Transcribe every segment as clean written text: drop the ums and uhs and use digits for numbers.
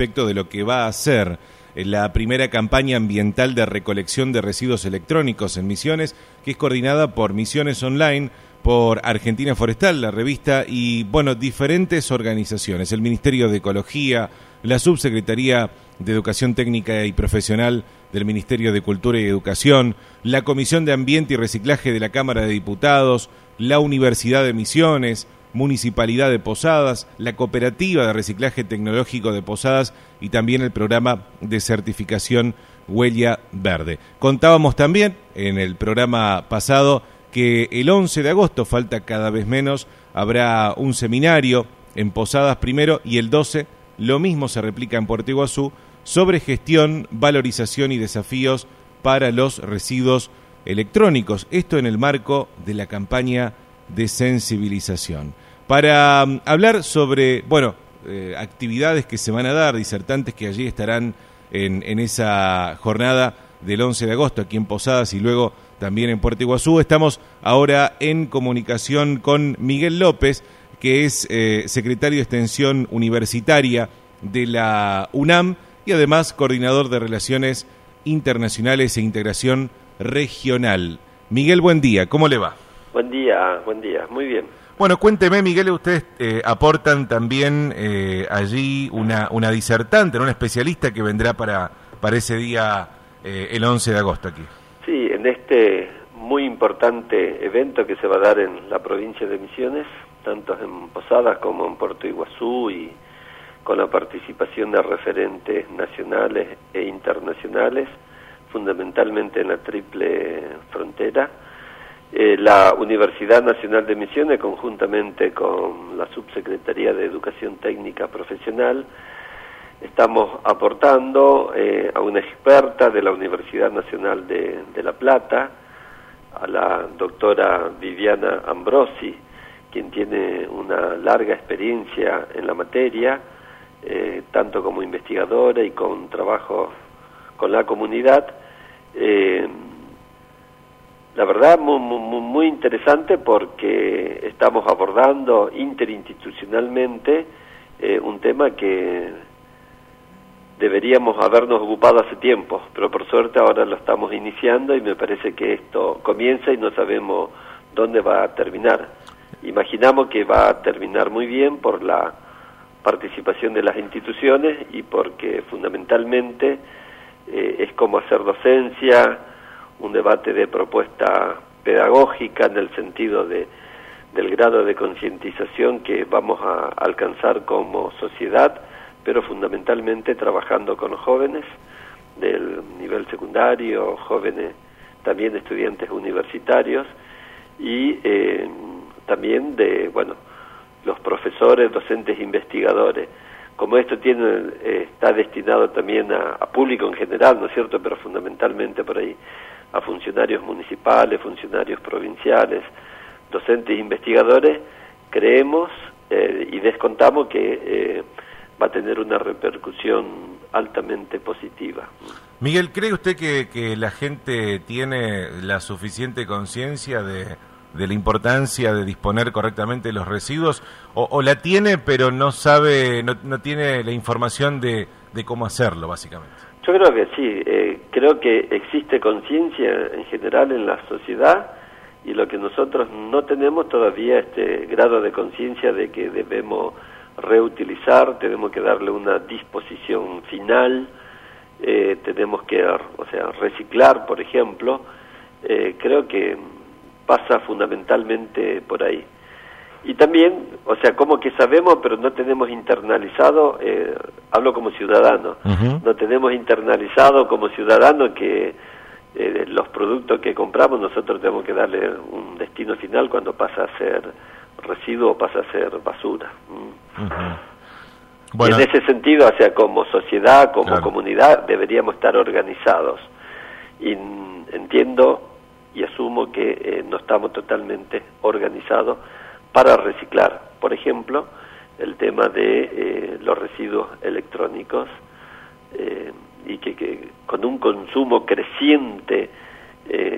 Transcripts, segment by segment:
respecto de lo que va a ser la primera campaña ambiental de recolección de residuos electrónicos en Misiones, que es coordinada por Misiones Online, por Argentina Forestal, la revista, y bueno, diferentes organizaciones, el Ministerio de Ecología, la Subsecretaría de Educación Técnica y Profesional del Ministerio de Cultura y Educación, la Comisión de Ambiente y Reciclaje de la Cámara de Diputados, la Universidad de Misiones, Municipalidad de Posadas, la Cooperativa de Reciclaje Tecnológico de Posadas y también el programa de certificación Huella Verde. Contábamos también en el programa pasado que el 11 de agosto, falta cada vez menos, habrá un seminario en Posadas primero y el 12 lo mismo se replica en Puerto Iguazú sobre gestión, valorización y desafíos para los residuos electrónicos. Esto en el marco de la campaña de sensibilización. Para hablar sobre, actividades que se van a dar, disertantes que allí estarán en esa jornada del 11 de agosto aquí en Posadas y luego también en Puerto Iguazú, estamos ahora en comunicación con Miguel López, que es secretario de Extensión Universitaria de la UNAM y además coordinador de Relaciones Internacionales e Integración Regional. Miguel, buen día, ¿cómo le va? Buen día, muy bien. Bueno, cuénteme, Miguel, ustedes aportan también allí una disertante, una especialista que vendrá para ese día, el 11 de agosto aquí. Sí, en este muy importante evento que se va a dar en la provincia de Misiones, tanto en Posadas como en Puerto Iguazú, y con la participación de referentes nacionales e internacionales, fundamentalmente en la Triple Frontera. La Universidad Nacional de Misiones, conjuntamente con la Subsecretaría de Educación Técnica Profesional, estamos aportando a una experta de la Universidad Nacional de La Plata, a la doctora Viviana Ambrosi, quien tiene una larga experiencia en la materia, tanto como investigadora y con trabajo con la comunidad. La verdad, muy interesante porque estamos abordando interinstitucionalmente un tema que deberíamos habernos ocupado hace tiempo, pero por suerte ahora lo estamos iniciando y me parece que esto comienza y no sabemos dónde va a terminar. Imaginamos que va a terminar muy bien por la participación de las instituciones y porque fundamentalmente es como hacer docencia, un debate de propuesta pedagógica en el sentido del grado de concientización que vamos a alcanzar como sociedad, pero fundamentalmente trabajando con los jóvenes del nivel secundario, jóvenes también estudiantes universitarios y también de, los profesores, docentes, investigadores. Como esto está destinado también a público en general, ¿no es cierto?, pero fundamentalmente por ahí a funcionarios municipales, funcionarios provinciales, docentes e investigadores, creemos y descontamos que va a tener una repercusión altamente positiva. Miguel, ¿cree usted que la gente tiene la suficiente conciencia de la importancia de disponer correctamente los residuos, o la tiene pero no sabe, no tiene la información de cómo hacerlo, básicamente? Yo creo que sí, creo que existe conciencia en general en la sociedad y lo que nosotros no tenemos todavía este grado de conciencia de que debemos reutilizar, tenemos que darle una disposición final, tenemos que, reciclar, por ejemplo, creo que pasa fundamentalmente por ahí. Y también, como que sabemos, pero no tenemos internalizado, hablo como ciudadano, no tenemos internalizado como ciudadano que los productos que compramos nosotros tenemos que darle un destino final cuando pasa a ser residuo o pasa a ser basura. Bueno. En ese sentido, como sociedad, como comunidad, deberíamos estar organizados. Y entiendo y asumo que no estamos totalmente organizados para reciclar, por ejemplo, el tema de los residuos electrónicos y que con un consumo creciente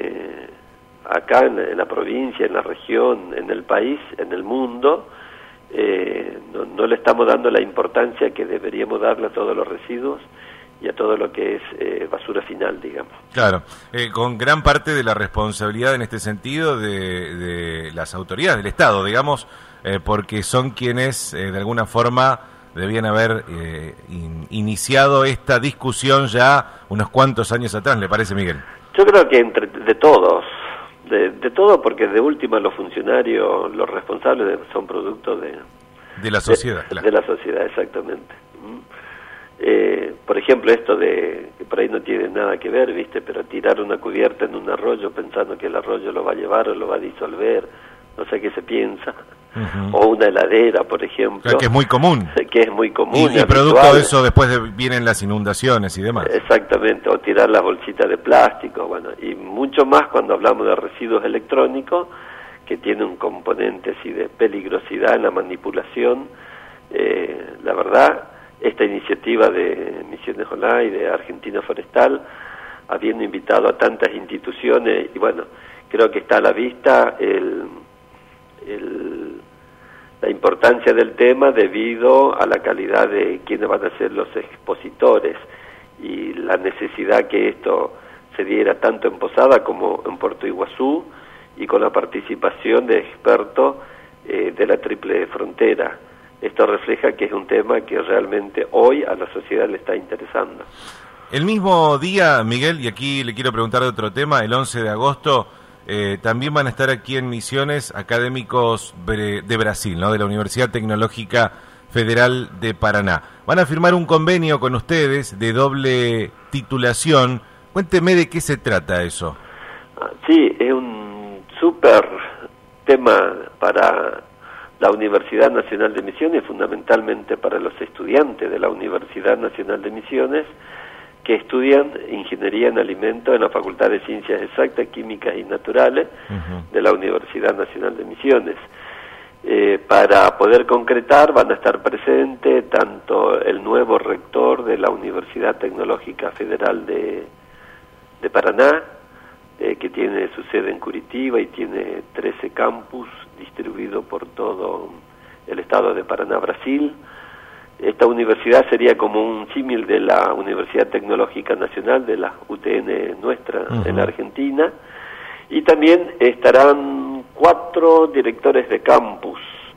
acá en la provincia, en la región, en el país, en el mundo, no le estamos dando la importancia que deberíamos darle a todos los residuos y a todo lo que es basura final, digamos. Claro, con gran parte de la responsabilidad en este sentido de las autoridades del Estado, digamos, porque son quienes de alguna forma debían haber iniciado esta discusión ya unos cuantos años atrás, ¿le parece, Miguel? Yo creo que de todos, de todo, porque de última los funcionarios, los responsables son producto de la sociedad. Claro. De la sociedad, exactamente. Por ejemplo, esto de que por ahí no tiene nada que ver, ¿viste? Pero tirar una cubierta en un arroyo pensando que el arroyo lo va a llevar o lo va a disolver, no sé qué se piensa. O una heladera, por ejemplo. Claro, que es muy común. Que es muy común. Y producto de eso después vienen las inundaciones y demás. Exactamente, o tirar las bolsitas de plástico, bueno, y mucho más cuando hablamos de residuos electrónicos, que tiene un componente así de peligrosidad en la manipulación. La verdad, esta iniciativa de Misiones Online y de Argentina Forestal, habiendo invitado a tantas instituciones, y bueno, creo que está a la vista la importancia del tema debido a la calidad de quienes van a ser los expositores y la necesidad que esto se diera tanto en Posada como en Puerto Iguazú y con la participación de expertos de la Triple Frontera. Esto refleja que es un tema que realmente hoy a la sociedad le está interesando. El mismo día, Miguel, y aquí le quiero preguntar de otro tema, el 11 de agosto, también van a estar aquí en Misiones académicos de Brasil, ¿no? De la Universidad Tecnológica Federal de Paraná. Van a firmar un convenio con ustedes de doble titulación. Cuénteme de qué se trata eso. Sí, es un súper tema para la Universidad Nacional de Misiones, fundamentalmente para los estudiantes de la Universidad Nacional de Misiones, que estudian Ingeniería en Alimentos en la Facultad de Ciencias Exactas, Químicas y Naturales de la Universidad Nacional de Misiones. Para poder concretar van a estar presentes tanto el nuevo rector de la Universidad Tecnológica Federal de Paraná, que tiene su sede en Curitiba y tiene 13 campus distribuidos por todo el estado de Paraná, Brasil. Esta universidad sería como un símil de la Universidad Tecnológica Nacional, de la UTN nuestra en la Argentina. Y también estarán 4 directores de campus,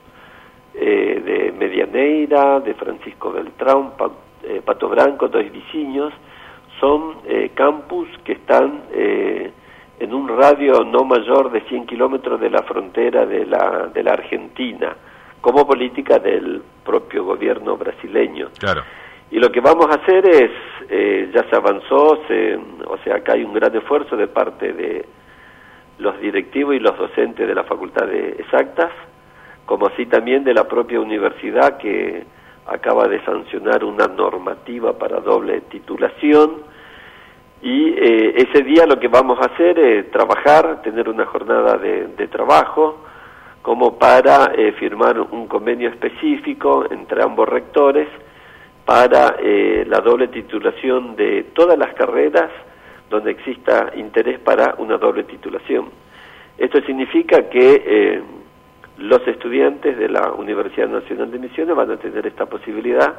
de Medianeira, de Francisco Beltrán, Pato Branco, Dos Viciños. Son campus que están en un radio no mayor de 100 kilómetros de la frontera de la Argentina, como política del propio gobierno brasileño. Claro. Y lo que vamos a hacer es, ya se avanzó, o sea, acá hay un gran esfuerzo de parte de los directivos y los docentes de la Facultad de Exactas, como así también de la propia universidad que acaba de sancionar una normativa para doble titulación. Y ese día lo que vamos a hacer es trabajar, tener una jornada de trabajo, como para firmar un convenio específico entre ambos rectores para la doble titulación de todas las carreras donde exista interés para una doble titulación. Esto significa que los estudiantes de la Universidad Nacional de Misiones van a tener esta posibilidad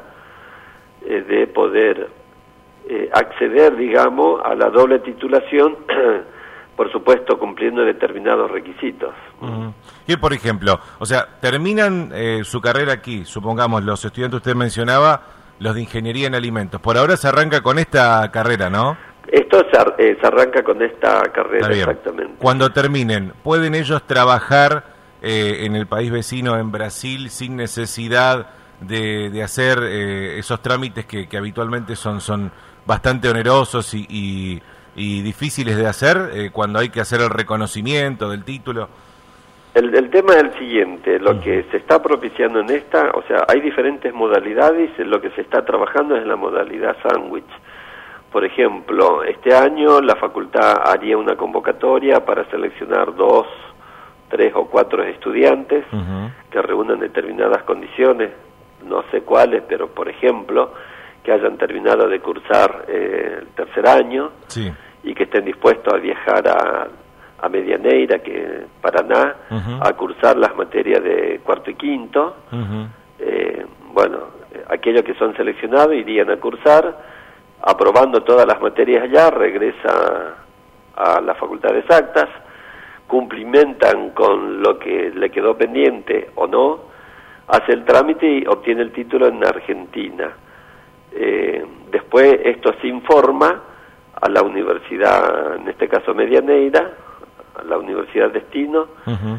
de poder acceder, digamos, a la doble titulación, por supuesto cumpliendo determinados requisitos. Y por ejemplo, o sea, terminan su carrera aquí, supongamos los estudiantes, usted mencionaba, los de Ingeniería en Alimentos. Por ahora se arranca con esta carrera, ¿no? Esto se arranca con esta carrera, exactamente. Cuando terminen, ¿pueden ellos trabajar en el país vecino, en Brasil, sin necesidad de hacer esos trámites que habitualmente son bastante onerosos y difíciles de hacer cuando hay que hacer el reconocimiento del título? El tema es el siguiente, lo que se está propiciando en esta, o sea, hay diferentes modalidades, lo que se está trabajando es la modalidad sándwich. Por ejemplo, este año la facultad haría una convocatoria para seleccionar 2, 3 o 4 estudiantes que reúnan determinadas condiciones, no sé cuáles, pero por ejemplo, que hayan terminado de cursar el tercer año, sí, y que estén dispuestos a viajar a Medianeira, Paraná, a cursar las materias de cuarto y quinto. Bueno, aquellos que son seleccionados irían a cursar, aprobando todas las materias allá, regresa a la Facultad de Exactas, cumplimentan con lo que le quedó pendiente o no, hace el trámite y obtiene el título en Argentina. Después esto se informa a la universidad, en este caso Medianeira, a la universidad destino,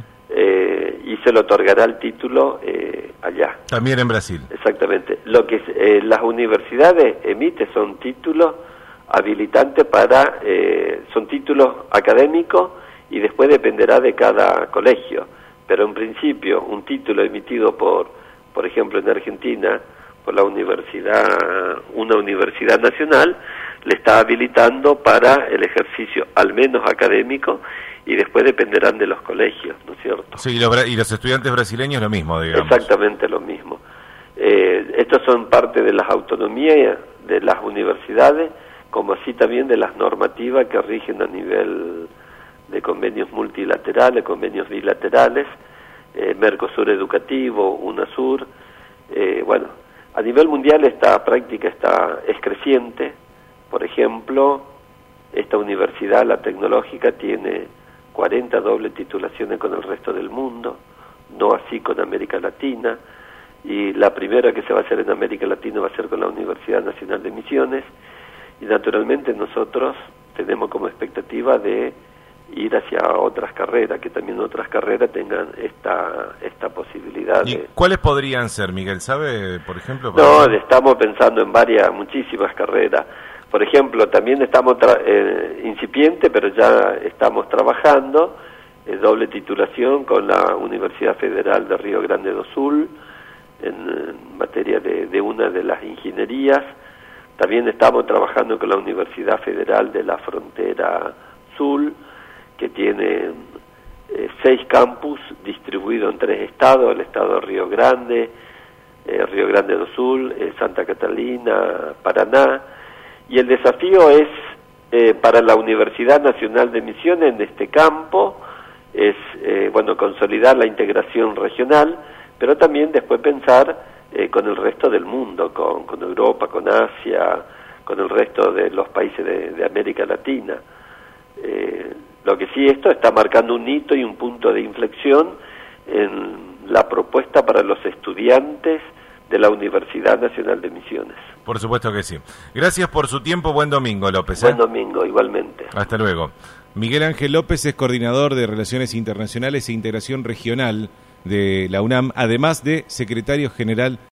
y se le otorgará el título allá. También en Brasil. Exactamente. Lo que las universidades emiten son títulos habilitantes para, son títulos académicos y después dependerá de cada colegio. Pero en principio un título emitido por ejemplo en Argentina, por la universidad, una universidad nacional, le está habilitando para el ejercicio al menos académico y después dependerán de los colegios, ¿no es cierto? Sí, y los estudiantes brasileños lo mismo, digamos. Exactamente lo mismo. Estos son parte de las autonomías de las universidades, como así también de las normativas que rigen a nivel de convenios multilaterales, convenios bilaterales, Mercosur Educativo, UNASUR. Bueno, a nivel mundial esta práctica es creciente. Por ejemplo, esta universidad, la tecnológica, tiene 40 dobles titulaciones con el resto del mundo, no así con América Latina, y la primera que se va a hacer en América Latina va a ser con la Universidad Nacional de Misiones, y naturalmente nosotros tenemos como expectativa de ir hacia otras carreras, que también otras carreras tengan esta posibilidad. ¿Y cuáles podrían ser, Miguel? ¿Sabe, por ejemplo? No, estamos pensando en muchísimas carreras. Por ejemplo, también estamos incipiente, pero ya estamos trabajando, doble titulación con la Universidad Federal de Río Grande do Sul, en materia de una de las ingenierías. También estamos trabajando con la Universidad Federal de la Frontera Sur, que tiene 6 campus distribuidos en 3 estados, el estado de Río Grande do Sul, Santa Catalina, Paraná, y el desafío es para la Universidad Nacional de Misiones en este campo, es consolidar la integración regional, pero también después pensar con el resto del mundo, con Europa, con Asia, con el resto de los países de América Latina. Lo que sí, esto está marcando un hito y un punto de inflexión en la propuesta para los estudiantes de la Universidad Nacional de Misiones. Por supuesto que sí. Gracias por su tiempo. Buen domingo, López. Buen domingo, igualmente. Hasta luego. Miguel Ángel López es coordinador de Relaciones Internacionales e Integración Regional de la UNAM, además de secretario general